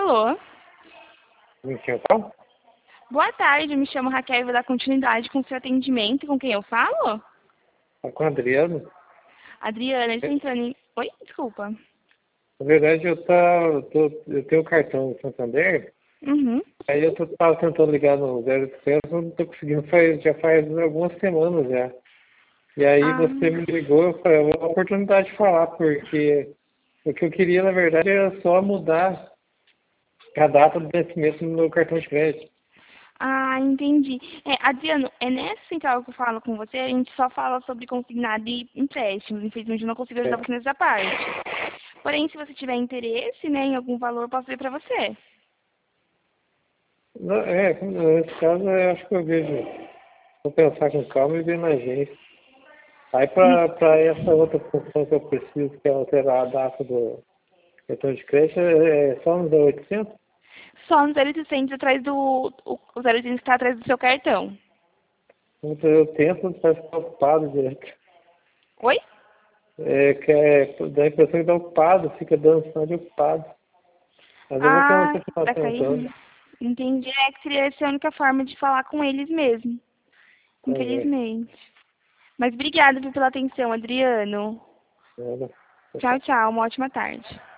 Alô? Então, Boa tarde, me chamo Raquel e vou dar continuidade com o seu atendimento. Com quem eu falo? tá com o Adriano. Adriana, ele tá entrando em... Oi? Desculpa. Na verdade, eu tenho o cartão do Santander, Uhum. aí tava tentando ligar no 0800, não tô conseguindo, já faz algumas semanas já. E aí Ah, você me ligou, eu falei, é uma oportunidade de falar, porque o que eu queria, na verdade, era só mudar a data do vencimento no meu cartão de crédito. entendi. Adriano, é nessa central que eu falo com você, a gente só fala sobre consignado e empréstimos. Infelizmente, eu não consigo ajudar É, você nessa parte. Porém, se você tiver interesse, né, em algum valor, eu posso ver pra você. nesse caso, eu acho que eu vejo, vou pensar com calma e ver na agência. Aí, Hum, para essa outra função que eu preciso, que é alterar a data do cartão de crédito, é só nos 800? Só no 0800 atrás do... O 0800 que tá atrás do seu cartão. Então, eu tento, parece que está ocupado direto. Oi? Dá a impressão que está ocupado, fica dando sinal de ocupado. Mas eu vou ter uma Ah, tá continuação caindo. toda. Entendi. É que seria essa a única forma de falar com eles mesmo. Tá bem. Infelizmente. Mas obrigada pela atenção, Adriano. Nada. Tchau, tchau. Uma ótima tarde.